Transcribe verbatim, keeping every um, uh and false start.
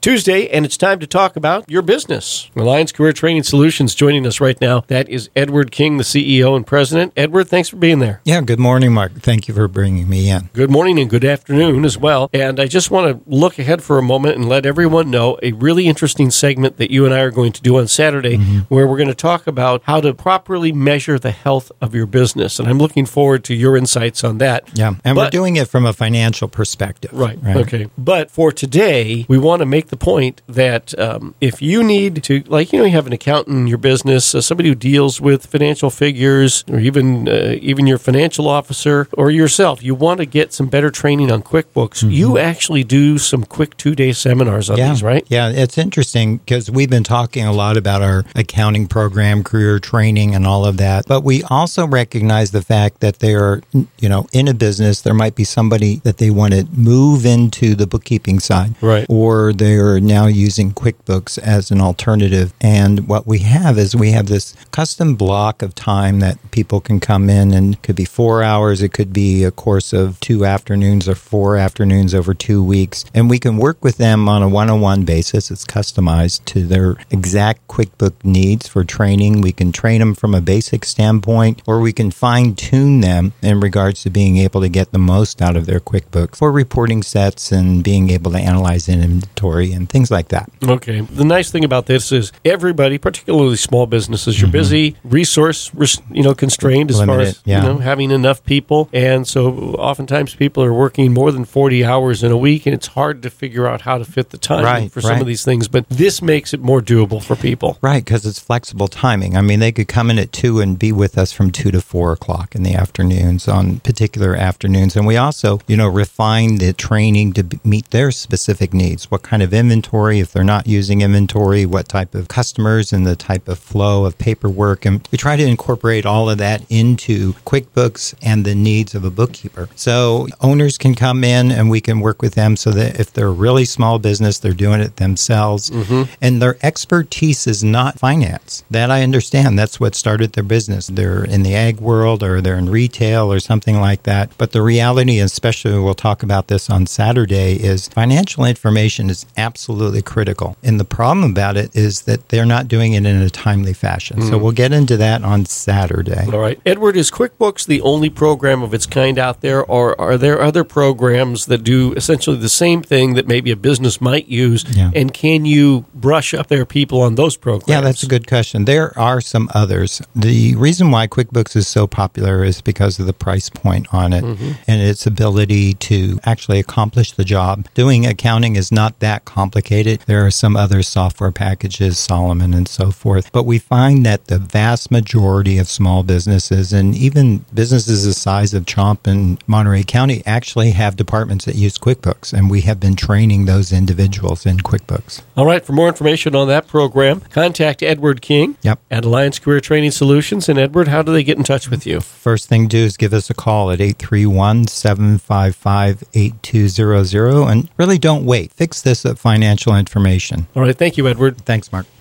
Tuesday, and it's time to talk about your business. Alliance Career Training Solutions joining us right now. That is Edward King, the C E O and president. Edward, thanks for being there. Yeah, good morning, Mark. Thank you for bringing me in. Good morning and good afternoon as well. And I just want to look ahead for a moment and let everyone know a really interesting segment that you and I are going to do on Saturday, mm-hmm. where we're going to talk about how to properly measure the health of your business. And I'm looking forward to your insights on that. Yeah, and but, we're doing it from a financial perspective. Right, right. Okay. But for today, we want to make the point that um, if you need to, like, you know, you have an accountant in your business, uh, somebody who deals with financial figures, or even uh, even your financial officer or yourself, you want to get some better training on QuickBooks. Mm-hmm. You actually do some quick two-day seminars on yeah. these, right? Yeah, it's interesting because we've been talking a lot about our accounting program, career training, and all of that. But we also recognize the fact that they are, you know, in a business, there might be somebody that they want to move into the bookkeeping side, right? Or they are now using QuickBooks as an alternative. And what we have is we have this custom block of time that people can come in, and it could be four hours. It could be a course of two afternoons or four afternoons over two weeks. And we can work with them on a one-on-one basis. It's customized to their exact QuickBook needs for training. We can train them from a basic standpoint, or we can fine-tune them in regards to being able to get the most out of their QuickBooks for reporting sets and being able to analyze inventory and things like that. Okay. The nice thing about this is everybody, particularly small businesses, you're mm-hmm. busy, resource you know constrained as Limited, far as yeah. you know having enough people, and so oftentimes people are working more than forty hours in a week, and it's hard to figure out how to fit the time right, for right. some of these things. But this makes it more doable for people, right? Because it's flexible timing. I mean, they could come in at two and be with us from two to four o'clock in the afternoons on particular afternoons, and we also you know refine the training to meet their specific needs. What kind of inventory, if they're not using inventory, what type of customers and the type of flow of paperwork. And we try to incorporate all of that into QuickBooks and the needs of a bookkeeper. So owners can come in and we can work with them so that if they're a really small business, they're doing it themselves. Mm-hmm. And their expertise is not finance. That I understand. That's what started their business. They're in the ag world or they're in retail or something like that. But the reality, especially we'll talk about this on Saturday, is financial information is absolutely critical. And the problem about it is that they're not doing it in a timely fashion. Mm. So we'll get into that on Saturday. All right. Edward, is QuickBooks the only program of its kind out there, or are there other programs that do essentially the same thing that maybe a business might use? Yeah. And can you brush up their people on those programs? Yeah, that's a good question. There are some others. The reason why QuickBooks is so popular is because of the price point on it mm-hmm. and its ability to actually accomplish the job. Doing accounting is not that complicated. There are some other software packages, Solomon and so forth. But we find that the vast majority of small businesses and even businesses the size of Chomp and Monterey County actually have departments that use QuickBooks. And we have been training those individuals in QuickBooks. All right. For more information on that program, contact Edward King yep. at Alliance Career Training Solutions. And Edward, how do they get in touch with you? First thing to do is give us a call at eight three one, seven five five, eight two zero zero. And really don't wait. Fix this at Financial Information. All right. Thank you, Edward. Thanks, Mark.